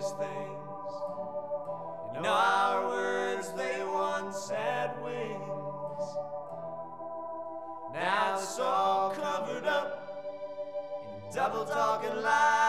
these things. You know our words, they once had wings. Now it's all covered up in double talking lies.